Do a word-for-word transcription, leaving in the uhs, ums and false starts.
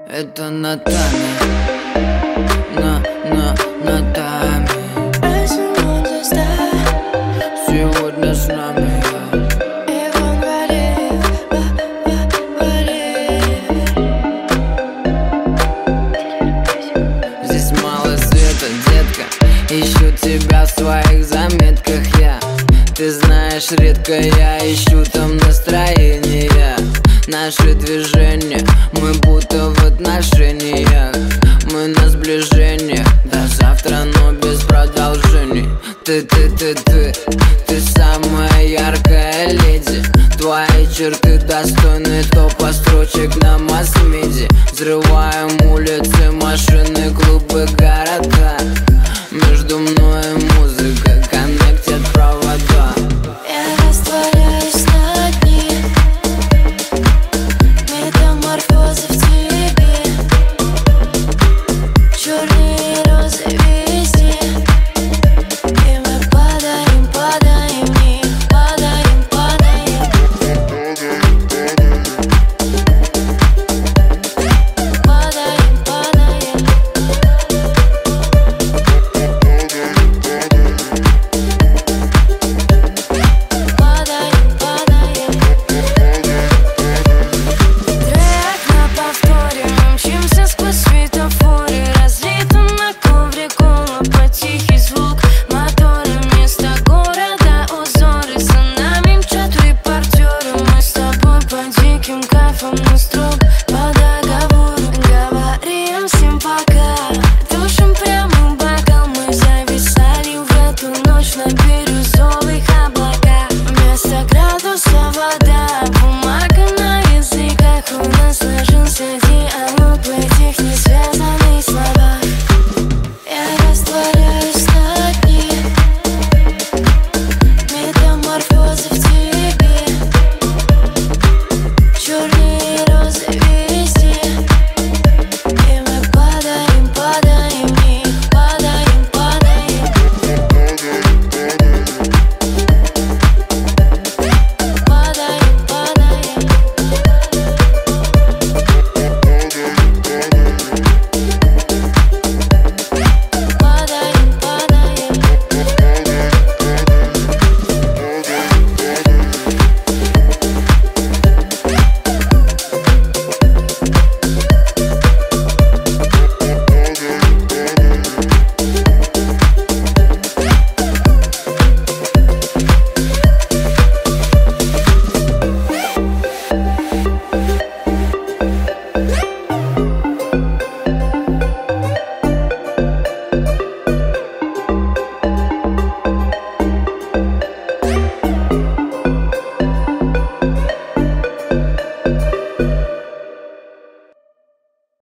Это Натами, на, на, Натами. Сегодня с нами. Здесь мало света, детка. Ищу тебя в своих заметках я. Ты знаешь, редко я ищу там настроения. Наши движения, мы будто в отношениях. Мы на сближениях, до завтра, но без продолжений. Ты, ты, ты, ты, ты самая яркая леди. Твои черты достойны топа строчек на масс-медиа. Взрываем улицы, машины, клубы, города.